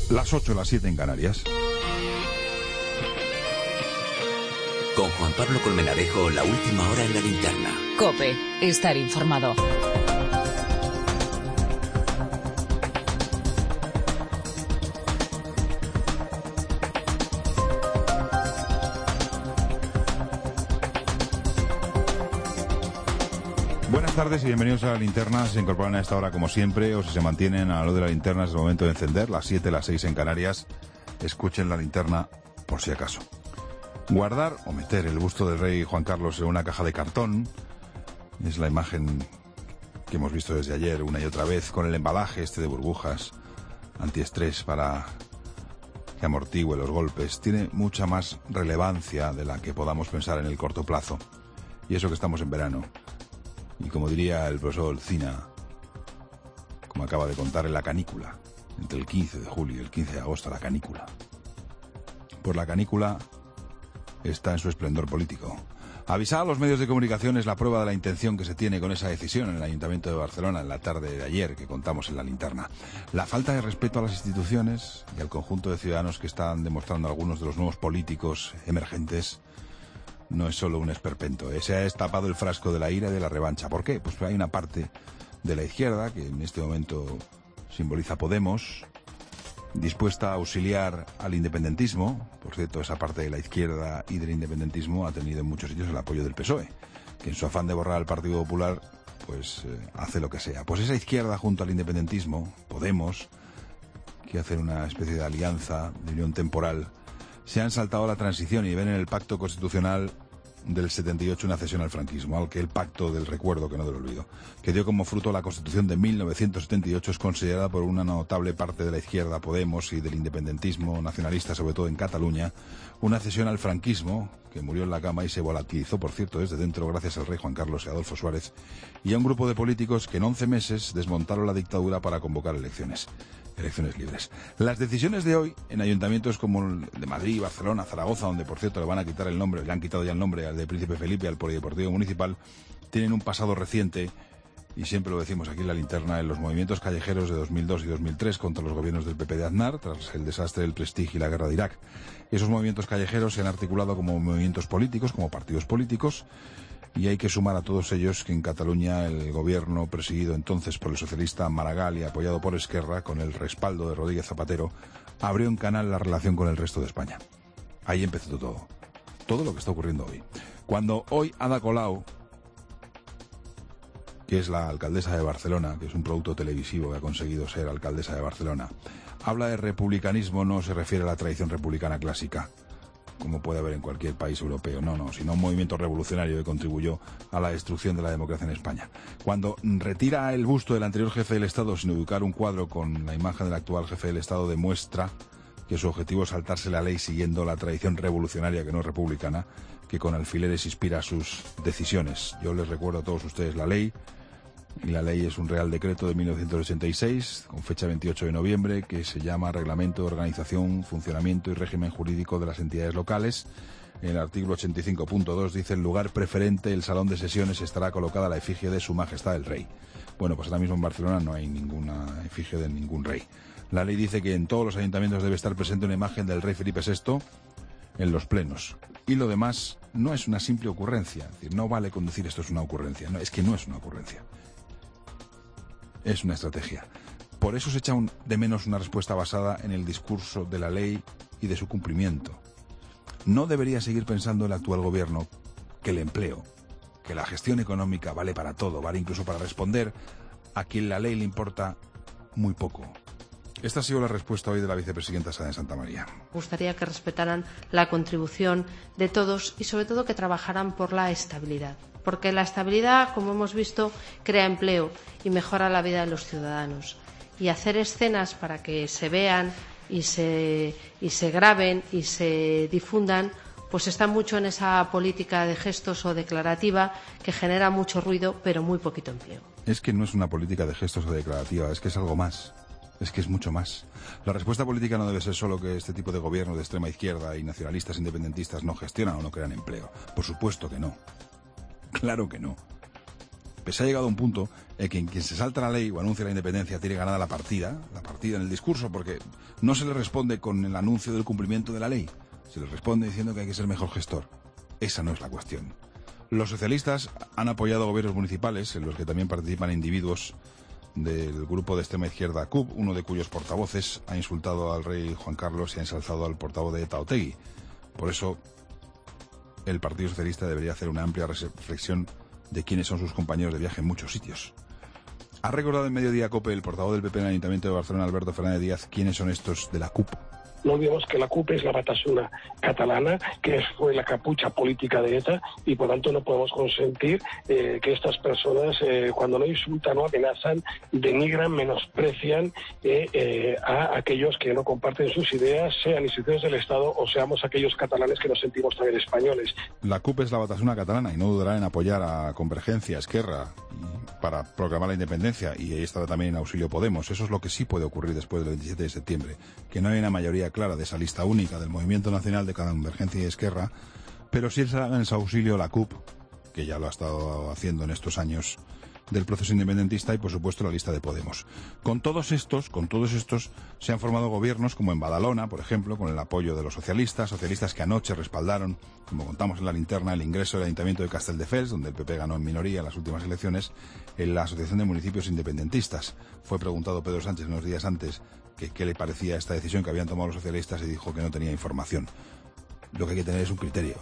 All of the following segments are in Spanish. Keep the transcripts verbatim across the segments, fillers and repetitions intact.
Las ocho, las siete en Canarias. Con Juan Pablo Colmenarejo, la última hora en la linterna. COPE, estar informado. Buenas tardes y bienvenidos a la linterna. Se incorporan a esta hora como siempre o si se mantienen a lo de la linterna es el momento de encender. Las siete, las seis en Canarias. Escuchen la linterna por si acaso. Guardar o meter el busto del rey Juan Carlos en una caja de cartón es la imagen que hemos visto desde ayer una y otra vez, con el embalaje este de burbujas antiestrés para que amortigüe los golpes. Tiene mucha más relevancia de la que podamos pensar en el corto plazo. Y eso que estamos en verano. Y como diría el profesor Olcina, como acaba de contar, en la canícula, entre el quince de julio y el quince de agosto, la canícula. Pues la canícula está en su esplendor político. Avisar a los medios de comunicación es la prueba de la intención que se tiene con esa decisión en el Ayuntamiento de Barcelona en la tarde de ayer que contamos en la linterna. La falta de respeto a las instituciones y al conjunto de ciudadanos que están demostrando algunos de los nuevos políticos emergentes no es solo un esperpento, ¿eh? Se ha destapado el frasco de la ira y de la revancha. ¿Por qué? Pues hay una parte de la izquierda, que en este momento simboliza Podemos, dispuesta a auxiliar al independentismo. Por cierto, esa parte de la izquierda y del independentismo ha tenido en muchos sitios el apoyo del P S O E, que en su afán de borrar al Partido Popular, pues eh, hace lo que sea. Pues esa izquierda junto al independentismo, Podemos, que hacen una especie de alianza, de unión temporal, se han saltado la transición y ven en el pacto constitucional del setenta y ocho una cesión al franquismo, al que el pacto del recuerdo, que no del olvido, que dio como fruto la Constitución de mil novecientos setenta y ocho, es considerada por una notable parte de la izquierda, Podemos, y del independentismo nacionalista, sobre todo en Cataluña, una cesión al franquismo, que murió en la cama y se volatilizó, por cierto, desde dentro gracias al rey Juan Carlos y Adolfo Suárez, y a un grupo de políticos que en once meses desmontaron la dictadura para convocar elecciones. Elecciones libres. Las decisiones de hoy en ayuntamientos como el de Madrid, Barcelona, Zaragoza, donde por cierto le van a quitar el nombre, le han quitado ya el nombre al de Príncipe Felipe, al Polideportivo Municipal, tienen un pasado reciente, y siempre lo decimos aquí en la linterna, en los movimientos callejeros de dos mil dos y dos mil tres contra los gobiernos del P P de Aznar, tras el desastre del Prestige y la guerra de Irak. Esos movimientos callejeros se han articulado como movimientos políticos, como partidos políticos, y hay que sumar a todos ellos que en Cataluña el gobierno, presidido entonces por el socialista Maragall y apoyado por Esquerra, con el respaldo de Rodríguez Zapatero, abrió en canal la relación con el resto de España. Ahí empezó todo. Todo lo que está ocurriendo hoy. Cuando hoy Ada Colau, que es la alcaldesa de Barcelona, que es un producto televisivo que ha conseguido ser alcaldesa de Barcelona, habla de republicanismo, no se refiere a la tradición republicana clásica, como puede haber en cualquier país europeo, no, no, sino un movimiento revolucionario que contribuyó a la destrucción de la democracia en España. Cuando retira el busto del anterior jefe del Estado sin ubicar un cuadro con la imagen del actual jefe del Estado, demuestra que su objetivo es saltarse la ley siguiendo la tradición revolucionaria, que no es republicana, que con alfileres inspira sus decisiones. Yo les recuerdo a todos ustedes la ley, y la ley es un Real Decreto de mil novecientos ochenta y seis, con fecha veintiocho de noviembre, que se llama Reglamento de Organización, Funcionamiento y Régimen Jurídico de las Entidades Locales. En el artículo ochenta y cinco punto dos dice: en lugar preferente, el salón de sesiones estará colocada la efigie de Su Majestad el Rey. Bueno, pues ahora mismo en Barcelona no hay ninguna efigie de ningún rey. La ley dice que en todos los ayuntamientos debe estar presente una imagen del rey Felipe sexto en los plenos. Y lo demás no es una simple ocurrencia. Es decir, no vale con decir esto es una ocurrencia. No, es que no es una ocurrencia. Es una estrategia. Por eso se echa un, de menos una respuesta basada en el discurso de la ley y de su cumplimiento. No debería seguir pensando el actual gobierno que el empleo, que la gestión económica vale para todo, vale incluso para responder a quien la ley le importa muy poco. Esta ha sido la respuesta hoy de la vicepresidenta Sáenz de Santa María. Me gustaría que respetaran la contribución de todos y sobre todo que trabajaran por la estabilidad. Porque la estabilidad, como hemos visto, crea empleo y mejora la vida de los ciudadanos. Y hacer escenas para que se vean y se, y se graben y se difundan, pues está mucho en esa política de gestos o declarativa que genera mucho ruido pero muy poquito empleo. Es que no es una política de gestos o declarativa, es que es algo más. Es que es mucho más. La respuesta política no debe ser solo que este tipo de gobierno de extrema izquierda y nacionalistas independentistas no gestionan o no crean empleo. Por supuesto que no. Claro que no. pues se ha llegado a un punto en que quien se salta la ley o anuncia la independencia tiene ganada la partida, la partida en el discurso, porque no se le responde con el anuncio del cumplimiento de la ley, se le responde diciendo que hay que ser mejor gestor. Esa no es la cuestión. Los socialistas han apoyado gobiernos municipales en los que también participan individuos del grupo de extrema izquierda C U P, uno de cuyos portavoces ha insultado al rey Juan Carlos y ha ensalzado al portavoz de ETA, Otegi. Por eso, el Partido Socialista debería hacer una amplia reflexión de quiénes son sus compañeros de viaje en muchos sitios. Ha recordado en Mediodía COPE el portavoz del P P en el Ayuntamiento de Barcelona, Alberto Fernández Díaz, quiénes son estos de la C U P. No olvidemos que la C U P es la batasuna catalana, que fue la capucha política de ETA, y por tanto no podemos consentir eh, que estas personas, eh, cuando no insultan o amenazan, denigran, menosprecian eh, eh, a aquellos que no comparten sus ideas, sean instituciones del Estado o seamos aquellos catalanes que nos sentimos también españoles. La C U P es la batasuna catalana y no dudará en apoyar a Convergencia, Esquerra, para proclamar la independencia, y ahí estará también en auxilio Podemos. Eso es lo que sí puede ocurrir después del veintisiete de septiembre, que no hay una mayoría clara de esa lista única del Movimiento Nacional de Convergencia y Esquerra, pero sí estará en su auxilio la C U P, que ya lo ha estado haciendo en estos años del proceso independentista, y por supuesto la lista de Podemos. Con todos estos, con todos estos se han formado gobiernos, como en Badalona, por ejemplo, con el apoyo de los socialistas, socialistas que anoche respaldaron, como contamos en la linterna, el ingreso del Ayuntamiento de Castelldefels, donde el P P ganó en minoría en las últimas elecciones, en la Asociación de Municipios Independentistas. Fue preguntado Pedro Sánchez unos días antes que qué le parecía esta decisión que habían tomado los socialistas y dijo que no tenía información. Lo que hay que tener es un criterio.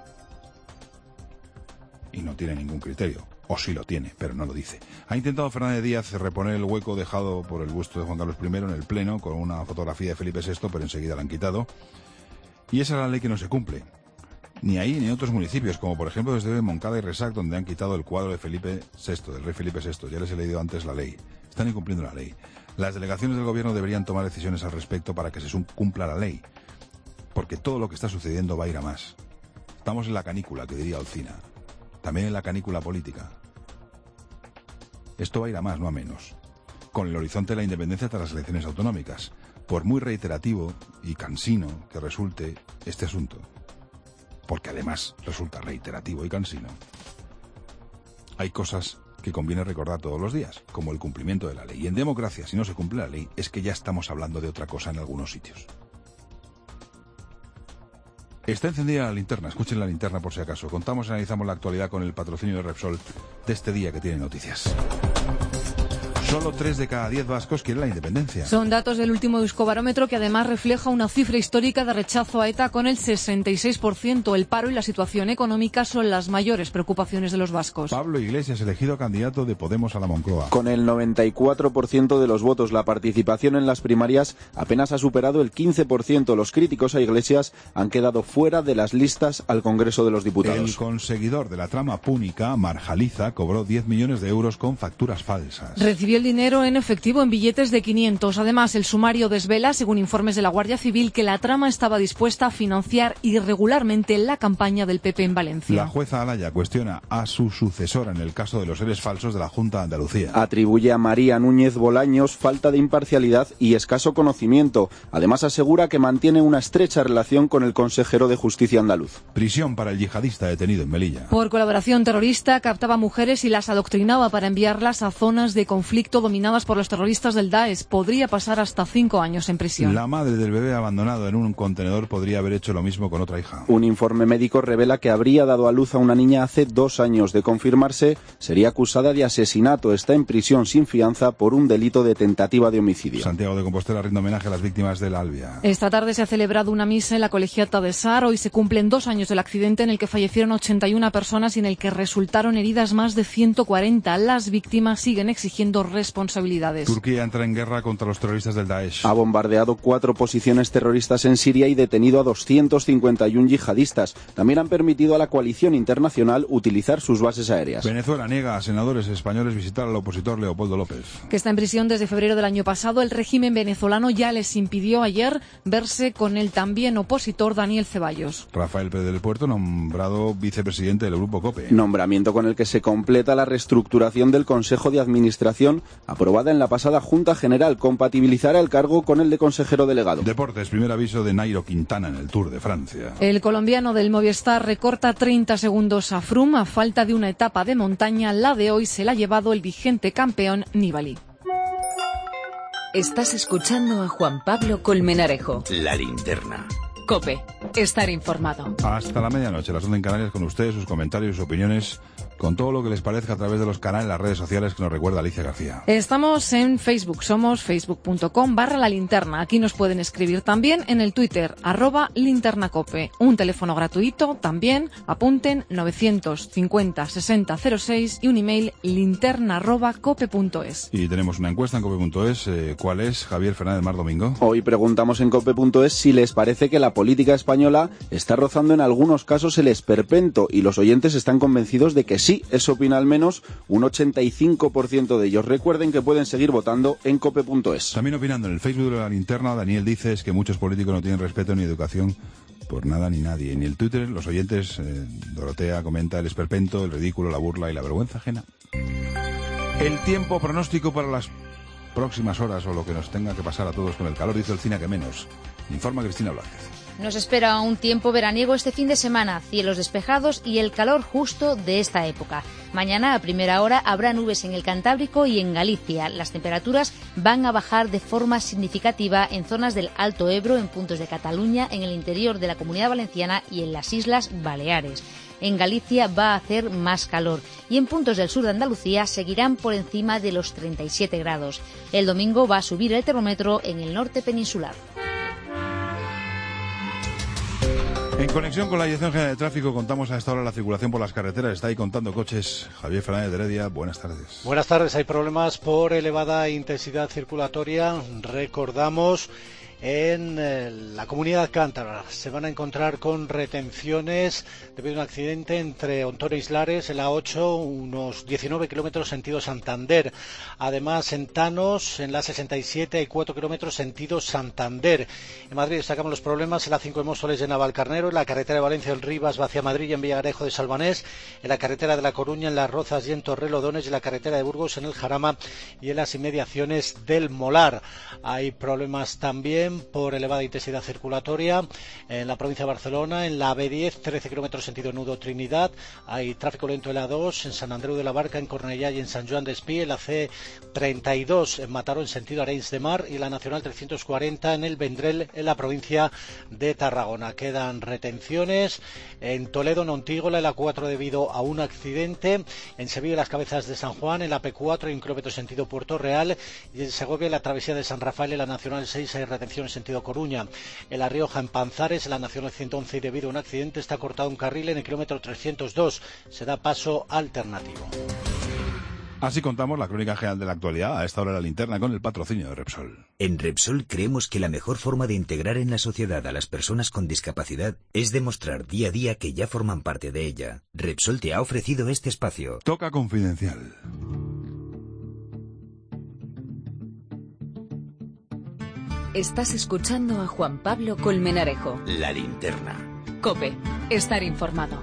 Y no tiene ningún criterio. O sí lo tiene, pero no lo dice. Ha intentado Fernández Díaz reponer el hueco dejado por el busto de Juan Carlos primero en el Pleno con una fotografía de Felipe sexto, pero enseguida la han quitado. Y esa es la ley que no se cumple. Ni ahí ni en otros municipios, como por ejemplo desde Moncada y Resac, donde han quitado el cuadro de Felipe sexto, del rey Felipe sexto. Ya les he leído antes la ley. Están incumpliendo la ley. Las delegaciones del gobierno deberían tomar decisiones al respecto para que se cumpla la ley. Porque todo lo que está sucediendo va a ir a más. Estamos en la canícula, que diría Alcina. También en la canícula política. Esto va a ir a más, no a menos. Con el horizonte de la independencia tras las elecciones autonómicas. Por muy reiterativo y cansino que resulte este asunto. Porque además resulta reiterativo y cansino. Hay cosas que conviene recordar todos los días, como el cumplimiento de la ley. Y en democracia, si no se cumple la ley, es que ya estamos hablando de otra cosa en algunos sitios. Está encendida la linterna, escuchen la linterna por si acaso. Contamos y analizamos la actualidad con el patrocinio de Repsol de este día que tiene noticias. Solo tres de cada diez vascos quieren la independencia. Son datos del último Euskobarómetro, que además refleja una cifra histórica de rechazo a ETA con el sesenta y seis por ciento. El paro y la situación económica son las mayores preocupaciones de los vascos. Pablo Iglesias, elegido candidato de Podemos a la Moncloa. Con el noventa y cuatro por ciento de los votos, la participación en las primarias apenas ha superado el quince por ciento. Los críticos a Iglesias han quedado fuera de las listas al Congreso de los Diputados. El conseguidor de la trama púnica, Marjaliza, cobró diez millones de euros con facturas falsas. Recibió el dinero en efectivo en billetes de quinientos. Además, el sumario desvela, según informes de la Guardia Civil, que la trama estaba dispuesta a financiar irregularmente la campaña del P P en Valencia. La jueza Alaya cuestiona a su sucesora en el caso de los seres falsos de la Junta de Andalucía. Atribuye a María Núñez Bolaños falta de imparcialidad y escaso conocimiento. Además, asegura que mantiene una estrecha relación con el consejero de Justicia andaluz. Prisión para el yihadista detenido en Melilla. Por colaboración terrorista, captaba mujeres y las adoctrinaba para enviarlas a zonas de conflicto dominadas por los terroristas del Daesh. Podría pasar hasta cinco años en prisión. La madre del bebé abandonado en un contenedor podría haber hecho lo mismo con otra hija. Un informe médico revela que habría dado a luz a una niña hace dos años. De confirmarse, sería acusada de asesinato. Está en prisión sin fianza por un delito de tentativa de homicidio. Santiago de Compostela rinde homenaje a las víctimas del Albia. Esta tarde se ha celebrado una misa en la Colegiata de Sar. Hoy se cumplen dos años del accidente en el que fallecieron ochenta y una personas y en el que resultaron heridas más de ciento cuarenta. Las víctimas siguen exigiendo responsabilidades. Turquía entra en guerra contra los terroristas del Daesh. Ha bombardeado cuatro posiciones terroristas en Siria y detenido a doscientos cincuenta y uno yihadistas. También han permitido a la coalición internacional utilizar sus bases aéreas. Venezuela niega a senadores españoles visitar al opositor Leopoldo López. Que está en prisión desde febrero del año pasado. El régimen venezolano ya les impidió ayer verse con el también opositor Daniel Ceballos. Rafael Pérez del Puerto, nombrado vicepresidente del Grupo COPE. Nombramiento con el que se completa la reestructuración del Consejo de Administración aprobada en la pasada Junta General, compatibilizará el cargo con el de consejero delegado. Deportes, primer aviso de Nairo Quintana en el Tour de Francia. El colombiano del Movistar recorta treinta segundos a Froome a falta de una etapa de montaña. La de hoy se la ha llevado el vigente campeón Nibali. Estás escuchando a Juan Pablo Colmenarejo. La linterna. COPE. Estar informado. Hasta la medianoche, las ondas en Canarias, con ustedes, sus comentarios y sus opiniones, con todo lo que les parezca a través de los canales, las redes sociales que nos recuerda Alicia García. Estamos en Facebook, somos facebook.com barra la linterna. Aquí nos pueden escribir también en el Twitter, arroba linternacope. Un teléfono gratuito también, apunten novecientos cincuenta sesenta cero seis y un email linterna arroba cope punto es. Y tenemos una encuesta en cope punto es. Eh, ¿Cuál es, Javier Fernández Mar Domingo? Hoy preguntamos en cope punto es si les parece que la política española está rozando en algunos casos el esperpento, y los oyentes están convencidos de que sí, eso opina al menos un ochenta y cinco por ciento de ellos. Recuerden que pueden seguir votando en cope punto es. También opinando en el Facebook de la linterna, Daniel dice es que muchos políticos no tienen respeto ni educación por nada ni nadie. En el Twitter, los oyentes, eh, Dorotea comenta el esperpento, el ridículo, la burla y la vergüenza ajena. El tiempo pronóstico para las próximas horas, o lo que nos tenga que pasar a todos con el calor, dice el cine que menos. Informa Cristina Blázquez. Nos espera un tiempo veraniego este fin de semana, cielos despejados y el calor justo de esta época. Mañana a primera hora habrá nubes en el Cantábrico y en Galicia. Las temperaturas van a bajar de forma significativa en zonas del Alto Ebro, en puntos de Cataluña, en el interior de la Comunidad Valenciana y en las Islas Baleares. En Galicia va a hacer más calor y en puntos del sur de Andalucía seguirán por encima de los treinta y siete grados. El domingo va a subir el termómetro en el norte peninsular. En conexión con la Dirección General de Tráfico contamos a esta hora la circulación por las carreteras. Está ahí contando coches Javier Fernández de Heredia. Buenas tardes. Buenas tardes. Hay problemas por elevada intensidad circulatoria. Recordamos, en eh, la comunidad cántabra se van a encontrar con retenciones debido a un accidente entre Ontón e Islares, en la ocho, unos diecinueve kilómetros sentido Santander. Además, en Tanos, en la sesenta y siete, hay cuatro kilómetros sentido Santander. En Madrid destacamos los problemas en la cinco de Móstoles de Navalcarnero, en la carretera de Valencia del Rivas hacia Madrid y en Villarejo de Salvanés, en la carretera de La Coruña, en Las Rozas y en Torrelodones, y en la carretera de Burgos, en el Jarama y en las inmediaciones del Molar. Hay problemas también por elevada intensidad circulatoria en la provincia de Barcelona, en la B diez, trece kilómetros sentido Nudo Trinidad. Hay tráfico lento en la dos, en Sant Andreu de la Barca, en Cornellà y en Sant Joan d'Espí, en la C treinta y dos en Mataró en sentido Arenys de Mar, y la Nacional trescientos cuarenta en el Vendrell, en la provincia de Tarragona. Quedan retenciones en Toledo, en Ontígola, en la cuatro debido a un accidente, en Sevilla, Las Cabezas de San Juan, en la P cuatro, en kilómetro sentido Puerto Real, y en Segovia, en la travesía de San Rafael, en la Nacional seis, hay retención en sentido Coruña. En La Rioja, en Panzares, en la Nacional ciento once, y debido a un accidente está cortado un carril en el kilómetro trescientos dos. Se da paso alternativo. Así contamos la crónica general de la actualidad a esta hora de la linterna con el patrocinio de Repsol. En Repsol creemos que la mejor forma de integrar en la sociedad a las personas con discapacidad es demostrar día a día que ya forman parte de ella. Repsol te ha ofrecido este espacio. Toca Confidencial. Estás escuchando a Juan Pablo Colmenarejo. La linterna. COPE. Estar informado.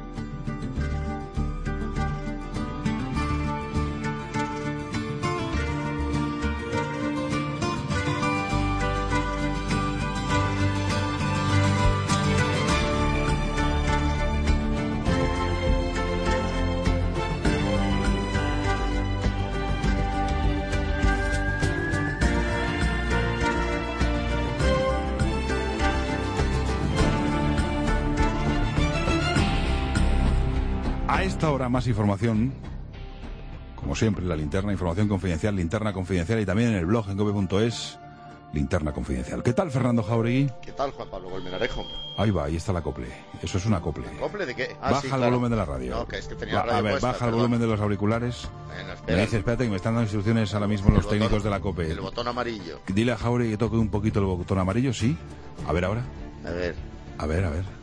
A esta hora más información, como siempre, la linterna, información confidencial, linterna confidencial, y también en el blog en cope punto es, linterna confidencial. ¿Qué tal, Fernando Jauregui? ¿Qué tal, Juan Pablo Colmenarejo? Ahí va, ahí está la acople. Eso es una acople. ¿Acople de qué? Ah, baja sí, el claro. volumen de la radio. No, que es que tenía Va, la radio a ver, puesta, baja el perdón. volumen de los auriculares. Bueno, Me espera. dice, espérate, que me están dando instrucciones ahora mismo los El técnicos botón- de la COPE. El botón amarillo. Dile a Jauregui que toque un poquito el botón amarillo, sí. A ver ahora. A ver, A ver, a ver. a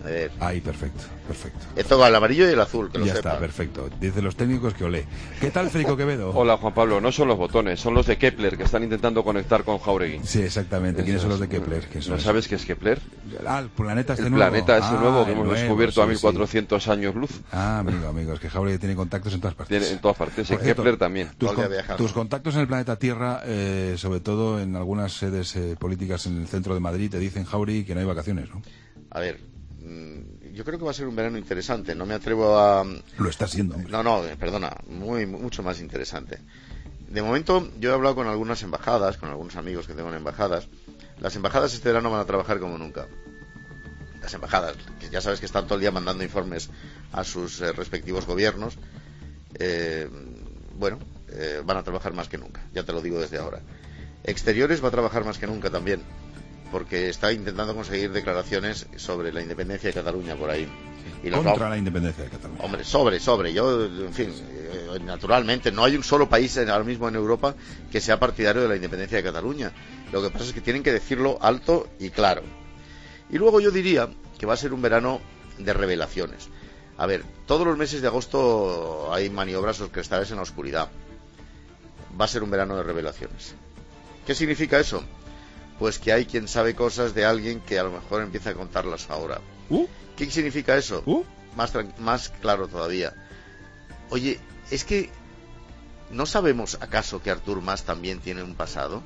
de ver. Ahí, perfecto, perfecto. Esto va el amarillo y el azul, que lo Ya sepan. está, perfecto. Dicen los técnicos que olé. ¿Qué tal, Federico Quevedo? Hola, Juan Pablo. No son los botones, son los de Kepler que están intentando conectar con Jauregui. Sí, exactamente. ¿Quiénes son los de Kepler? ¿Qué son ¿No esos? sabes qué es Kepler? Ah, el planeta este el nuevo. planeta ese ah, nuevo que hemos nuevo, descubierto sí, a mil cuatrocientos sí. años luz. Ah, amigo, amigo, es que Jauregui tiene contactos en todas partes. Tiene en todas partes, en cierto, Kepler también. Tus, con, tus contactos en el planeta Tierra, eh, sobre todo en algunas sedes eh, políticas en el centro de Madrid, te dicen, Jauregui, que no hay vacaciones, ¿no? A ver, yo creo que va a ser un verano interesante. No me atrevo a... Lo está siendo, hombre. No, no, perdona, muy, mucho más interesante. De momento, yo he hablado con algunas embajadas, con algunos amigos que tengo en embajadas. Las embajadas este verano van a trabajar como nunca. Las embajadas, que ya sabes que están todo el día mandando informes a sus eh, respectivos gobiernos, eh, bueno, eh, van a trabajar más que nunca, ya te lo digo desde ahora. Exteriores va a trabajar más que nunca también, porque está intentando conseguir declaraciones sobre la independencia de Cataluña por ahí. Y Contra va... la independencia de Cataluña. Hombre, sobre, sobre. Yo, en fin, eh, naturalmente, no hay un solo país en, ahora mismo en Europa que sea partidario de la independencia de Cataluña. Lo que pasa es que tienen que decirlo alto y claro. Y luego yo diría que va a ser un verano de revelaciones. A ver, todos los meses de agosto hay maniobras orquestales en la oscuridad. Va a ser un verano de revelaciones. ¿Qué significa eso? Pues que hay quien sabe cosas de alguien que a lo mejor empieza a contarlas ahora. ¿Uh? ¿Qué significa eso? ¿Uh? Más, más claro todavía. Oye, es que ¿no sabemos acaso que Artur Mas también tiene un pasado?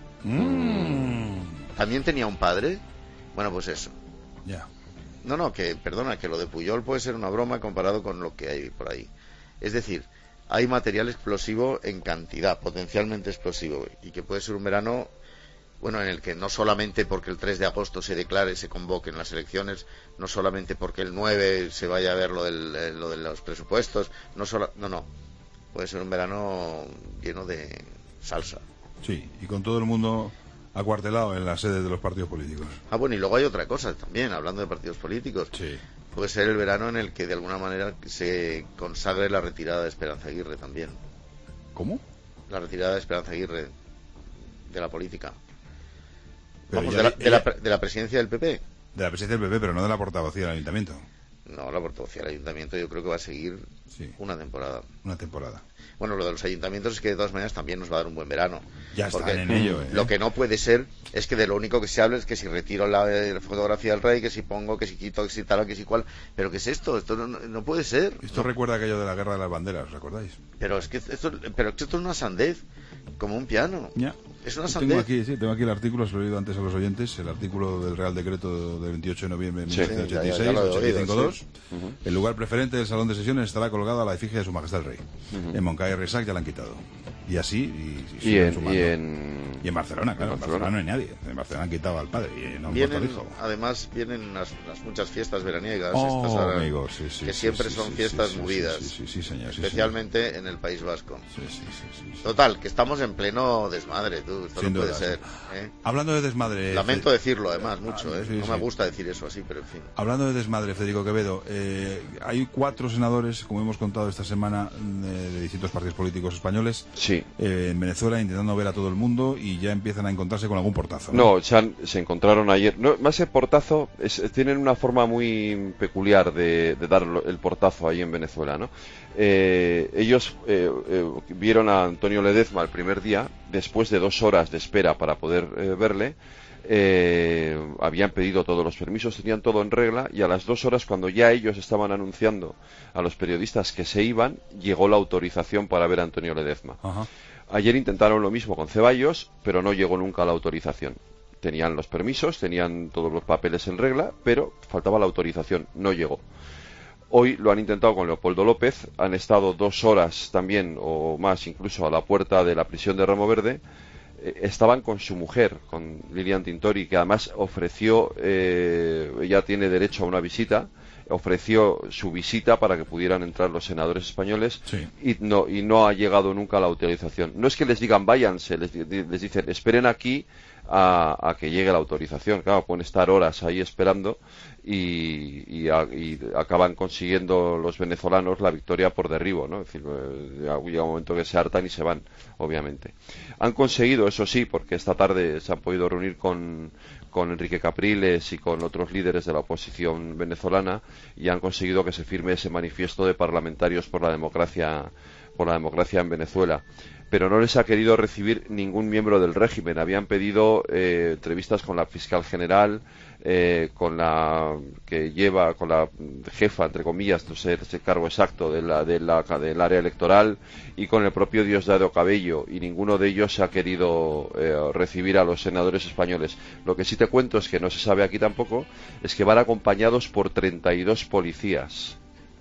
Mm. ¿También tenía un padre? Bueno, pues eso. Ya. Yeah. No, no, que perdona, que lo de Pujol puede ser una broma comparado con lo que hay por ahí. Es decir, hay material explosivo en cantidad, potencialmente explosivo, y que puede ser un verano, bueno, en el que no solamente porque el tres de agosto se declare, se convoquen las elecciones, no solamente porque el nueve se vaya a ver lo, del, lo de los presupuestos, no solo, no, no, puede ser un verano lleno de salsa. Sí, y con todo el mundo acuartelado en las sedes de los partidos políticos. Ah, bueno, y luego hay otra cosa también, hablando de partidos políticos. Sí. Puede ser el verano en el que de alguna manera se consagre la retirada de Esperanza Aguirre también. ¿Cómo? La retirada de Esperanza Aguirre de la política. Pero Vamos, ya, de, la, ya, de, la, de la presidencia del P P. De la presidencia del P P, pero no de la portavocía del ayuntamiento. No, la portavocía del ayuntamiento yo creo que va a seguir sí. una temporada. Una temporada. Bueno, lo de los ayuntamientos es que de todas maneras también nos va a dar un buen verano. Ya están en ello, ¿eh? Lo que no puede ser es que de lo único que se hable es que si retiro la, la fotografía del rey, que si pongo, que si quito, que si tal, que si cual. Pero ¿qué es esto? Esto no, no puede ser. Esto no. recuerda aquello de la guerra de las banderas, ¿os acordáis? Pero es que esto, pero esto es una sandez, como un piano. Ya. Es una sandez. Tengo aquí, sí, tengo aquí el artículo, se lo he leído antes a los oyentes, el artículo del Real Decreto del veintiocho de noviembre de mil novecientos ochenta y seis, ochenta y cinco dos. Sí. Uh-huh. El lugar preferente del Salón de Sesiones estará colgado a la efigie de Su Majestad el Rey. Uh-huh. En Moncada y Resac ya la han quitado. Y así, y, y, y, en, y, en... y en Barcelona, claro, en Barcelona. en Barcelona no hay nadie. En Barcelona han quitado al padre y no han vienen, puesto al hijo. Además, vienen las, las muchas fiestas veraniegas, oh, estas ahora, amigo, sí, sí, que sí, siempre sí, son sí, fiestas sí, movidas, sí, sí, sí, señor, especialmente sí, en el País Vasco. Sí, sí, sí, sí, sí. Total, que estamos en pleno desmadre, tú, esto Sin no puede duda, ser. Sí. ¿eh? Hablando de desmadre... Lamento Fed... decirlo, además, mucho, ¿eh? Sí, no sí. me gusta decir eso así, pero en fin. Hablando de desmadre, Federico Quevedo, eh, hay cuatro senadores, como hemos contado esta semana, de, de distintos partidos políticos españoles, sí. eh, en Venezuela, intentando ver a todo el mundo y ya empiezan a encontrarse con algún portazo. No, no se, han, se encontraron ayer. No, más el portazo, es, tienen una forma muy peculiar de, de dar el portazo ahí en Venezuela, ¿no? Eh, ellos eh, eh, vieron a Antonio Ledezma el primer día, después de dos horas de espera para poder eh, verle. Eh, habían pedido todos los permisos, tenían todo en regla, y a las dos horas, cuando ya ellos estaban anunciando a los periodistas que se iban, llegó la autorización para ver a Antonio Ledezma. Ajá. Ayer intentaron lo mismo con Ceballos, pero no llegó nunca la autorización. Tenían los permisos, tenían todos los papeles en regla, pero faltaba la autorización, no llegó. Hoy lo han intentado con Leopoldo López, han estado dos horas también, o más incluso, a la puerta de la prisión de Ramo Verde. Eh, estaban con su mujer, con Lilian Tintori, que además ofreció, eh, ella tiene derecho a una visita, ofreció su visita para que pudieran entrar los senadores españoles, sí. y no y no ha llegado nunca la autorización. No es que les digan váyanse, les, les dicen esperen aquí a, a que llegue la autorización. Claro, pueden estar horas ahí esperando y, y, a, y acaban consiguiendo los venezolanos la victoria por derribo, ¿no? Es decir, llega un momento que se hartan y se van, obviamente. Han conseguido, eso sí, porque esta tarde se han podido reunir con con Enrique Capriles y con otros líderes de la oposición venezolana, y han conseguido que se firme ese manifiesto de parlamentarios por la democracia, por la democracia en Venezuela. Pero no les ha querido recibir ningún miembro del régimen. Habían pedido eh, entrevistas con la fiscal general, eh, con la que lleva, con la jefa, entre comillas, no sé ese cargo exacto de la, de la, del área electoral, y con el propio Diosdado Cabello, y ninguno de ellos se ha querido eh, recibir a los senadores españoles. Lo que sí te cuento es que no se sabe aquí tampoco, es que van acompañados por treinta y dos policías.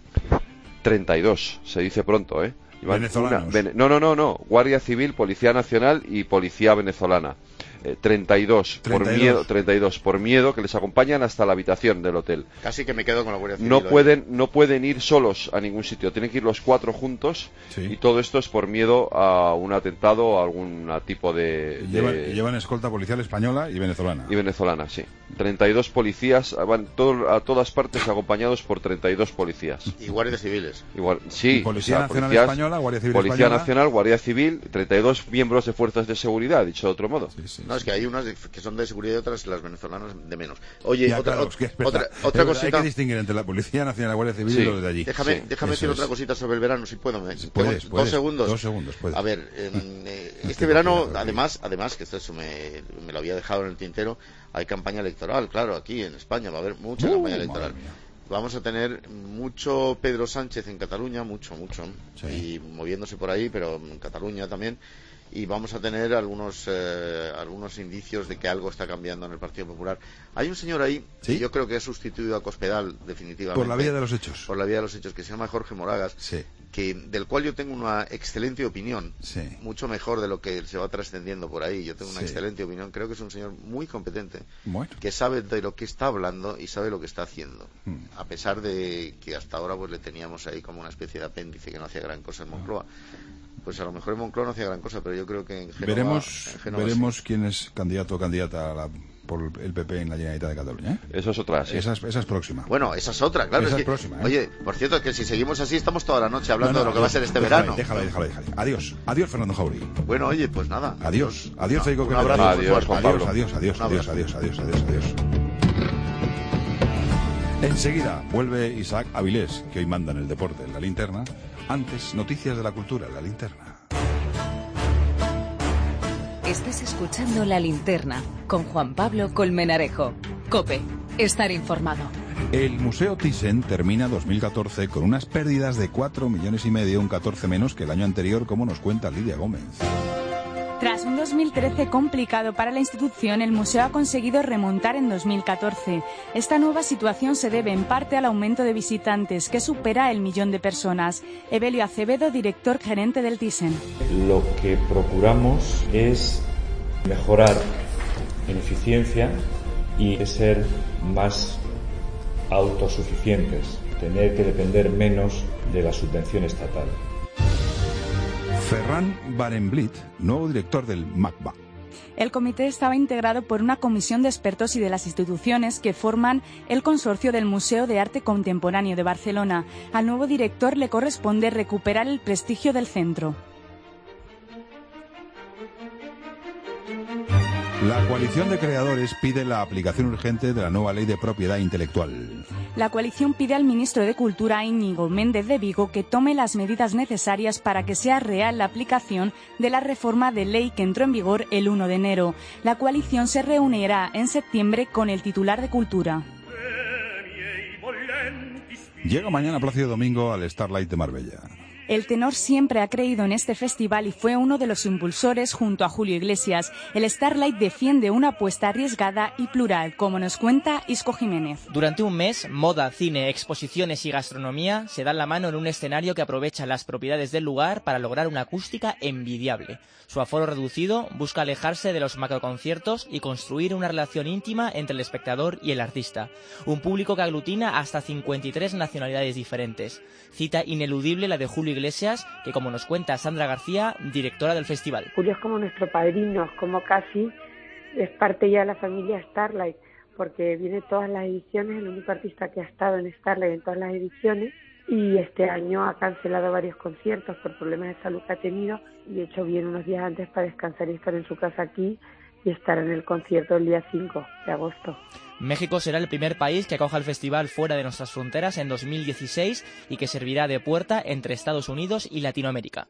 treinta y dos, se dice pronto, ¿eh? Venezolanos. Una, ven, no, no, no, no. Guardia Civil, Policía Nacional y Policía Venezolana. Eh, treinta y dos por miedo, treinta y dos por miedo, que les acompañan hasta la habitación del hotel. Casi que me quedo con la Guardia Civil. No pueden, no pueden ir solos a ningún sitio, tienen que ir los cuatro juntos, sí. Y todo esto es por miedo a un atentado o a algún tipo de... Llevan, de... llevan escolta policial española y venezolana. Y venezolana, sí. treinta y dos policías, van todo, a todas partes acompañados por treinta y dos policías. Y guardias civiles. Igual, sí. Y Policía o sea, Nacional policías, Española, Guardia Civil Policía Española. Nacional, Guardia Civil, treinta y dos miembros de fuerzas de seguridad, dicho de otro modo. Sí, sí, no, sí. es que hay unas que son de seguridad y otras, las venezolanas, de menos. Oye, ya, otra, claro, es que es otra, otra es cosita. Hay que distinguir entre la Policía Nacional y la Guardia Civil sí. y lo de allí. Déjame, sí, déjame decir es. otra cosita sobre el verano, si puedo. Me, puedes, dos puedes, segundos. Dos segundos, puedes. A ver, eh, este verano, además, además que esto eso me, me lo había dejado en el tintero, hay campaña electoral, claro, aquí en España va a haber mucha uh, campaña electoral. Vamos a tener mucho Pedro Sánchez en Cataluña, mucho, mucho, sí. Y moviéndose por ahí, pero en Cataluña también. Y vamos a tener algunos eh, algunos indicios de que algo está cambiando en el Partido Popular. Hay un señor ahí, ¿sí? que yo creo que ha sustituido a Cospedal definitivamente. Por la vía de los hechos. Por la vía de los hechos, que se llama Jorge Moragas, sí. que del cual yo tengo una excelente opinión, sí. mucho mejor de lo que se va trascendiendo por ahí. Yo tengo una sí. excelente opinión. Creo que es un señor muy competente, bueno. que sabe de lo que está hablando y sabe lo que está haciendo. Hmm. A pesar de que hasta ahora pues le teníamos ahí como una especie de apéndice que no hacía gran cosa en Moncloa. Pues a lo mejor en Moncloa no hacía gran cosa, pero yo creo que en Génova... Veremos, en Génova veremos sí. quién es candidato o candidata a la, por el P P en la Generalitat de Cataluña. ¿eh? Eso es otra, sí. Esa es, esa es próxima. Bueno, esa es otra, claro. Esa es es que, próxima, ¿eh? Oye, por cierto, que si seguimos así estamos toda la noche hablando no, no, de lo que no, va a ser este déjala, verano. Déjala, déjala, déjala. Adiós. Adiós, Fernando Jauri. Bueno, oye, pues nada. Adiós. Adiós, Feijóo. Un abrazo. Adiós, Juan Pablo. Adiós, adiós, adiós, adiós, adiós, adiós, adiós. Enseguida vuelve Isaac Avilés, que hoy manda en el deporte en La Linterna. Antes, noticias de la cultura en La Linterna. Estás escuchando La Linterna con Juan Pablo Colmenarejo. COPE. Estar informado. El Museo Thyssen termina dos mil catorce con unas pérdidas de cuatro millones y medio, un catorce menos que el año anterior, como nos cuenta Lidia Gómez. Tras un dos mil trece complicado para la institución, el museo ha conseguido remontar en dos mil catorce. Esta nueva situación se debe en parte al aumento de visitantes, que supera el millón de personas. Evelio Acevedo, director gerente del Thyssen. Lo que procuramos es mejorar en eficiencia y ser más autosuficientes, tener que depender menos de la subvención estatal. Ferran Barenblit, nuevo director del MACBA. El comité estaba integrado por una comisión de expertos y de las instituciones que forman el consorcio del Museo de Arte Contemporáneo de Barcelona. Al nuevo director le corresponde recuperar el prestigio del centro. La coalición de creadores pide la aplicación urgente de la nueva ley de propiedad intelectual. La coalición pide al ministro de Cultura, Íñigo Méndez de Vigo, que tome las medidas necesarias para que sea real la aplicación de la reforma de ley que entró en vigor el uno de enero. La coalición se reunirá en septiembre con el titular de Cultura. Llega mañana Plácido Domingo al Starlight de Marbella. El tenor siempre ha creído en este festival y fue uno de los impulsores junto a Julio Iglesias. El Starlight defiende una apuesta arriesgada y plural, como nos cuenta Isco Jiménez. Durante un mes, moda, cine, exposiciones y gastronomía se dan la mano en un escenario que aprovecha las propiedades del lugar para lograr una acústica envidiable. Su aforo reducido busca alejarse de los macroconciertos y construir una relación íntima entre el espectador y el artista. Un público que aglutina hasta cincuenta y tres nacionalidades diferentes. Cita ineludible la de Julio Iglesias, que como nos cuenta Sandra García, directora del festival. Julio es como nuestro padrino, es como casi es parte ya de la familia Starlight, porque viene todas las ediciones, el único artista que ha estado en Starlight en todas las ediciones, y este año ha cancelado varios conciertos por problemas de salud que ha tenido y hecho bien unos días antes para descansar y estar en su casa aquí y estar en el concierto el día cinco de agosto. México será el primer país que acoja el festival fuera de nuestras fronteras en dos mil dieciséis y que servirá de puerta entre Estados Unidos y Latinoamérica.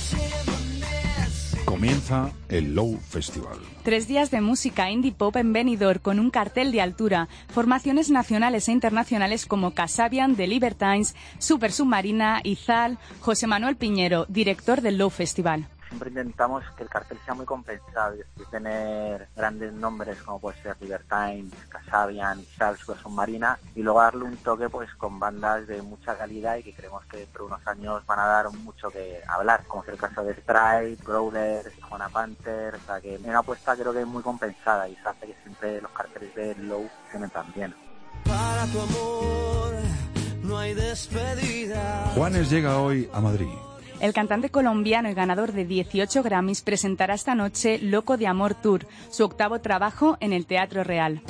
Comienza el Low Festival. Tres días de música indie pop en Benidorm con un cartel de altura. Formaciones nacionales e internacionales como Kasabian, The Libertines, Super Submarina, Izal, José Manuel Piñero, director del Low Festival. Siempre intentamos que el cartel sea muy compensado, es decir, tener grandes nombres como puede ser Libertines, Kasabian, Izal, Super Submarina, y luego darle un toque pues con bandas de mucha calidad y que creemos que dentro de unos años van a dar mucho que hablar, como es el caso de Strike, Brothers, Tijuana Panther, o sea que es una apuesta creo que es muy compensada y se hace que siempre los carteles de Low suenen tan bien. Para tu amor no hay despedida. Juanes llega hoy a Madrid. El cantante colombiano y ganador de dieciocho Grammys presentará esta noche Loco de Amor Tour, su octavo trabajo en el Teatro Real.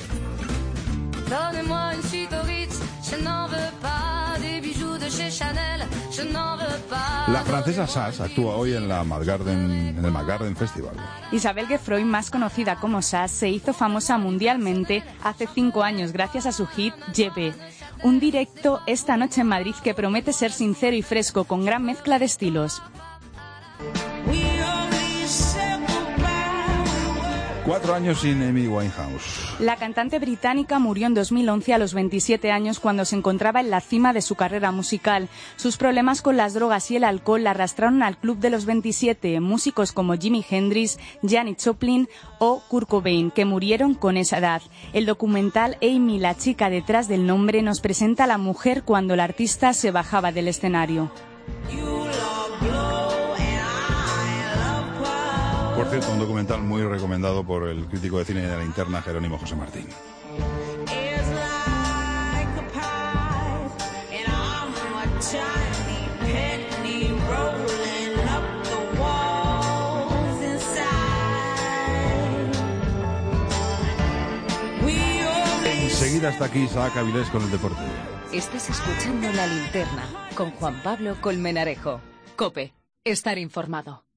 La francesa Sass actúa hoy en, la Mad Garden, en el Mad Garden Festival. Isabel Geffroy, más conocida como Sass, se hizo famosa mundialmente hace cinco años gracias a su hit Je vais. Un directo esta noche en Madrid que promete ser sincero y fresco, con gran mezcla de estilos. Cuatro años sin Amy Winehouse. La cantante británica murió en dos mil once a los veintisiete años cuando se encontraba en la cima de su carrera musical. Sus problemas con las drogas y el alcohol la arrastraron al club de los veintisiete, músicos como Jimi Hendrix, Janis Joplin o Kurt Cobain, que murieron con esa edad. El documental Amy, la chica detrás del nombre, nos presenta a la mujer cuando la artista se bajaba del escenario. Por cierto, un documental muy recomendado por el crítico de cine de La Linterna, Jerónimo José Martín. Enseguida está aquí Isaac Avilés con el deporte. Estás escuchando La Linterna con Juan Pablo Colmenarejo. COPE. Estar informado.